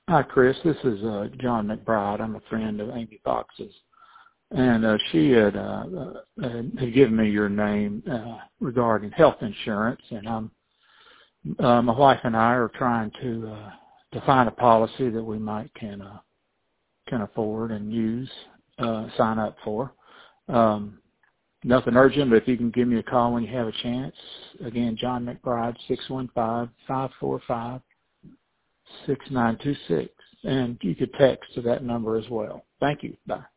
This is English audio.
Hi, Chris. This is John McBride. I'm a friend of Amy Fox's, and she had given me your name regarding health insurance, and my wife and I are trying to find a policy that we might can afford and use, sign up for. Nothing urgent, but if you can give me a call when you have a chance. Again, John McBride, 615-545-6926. And you could text to that number as well. Thank you. Bye.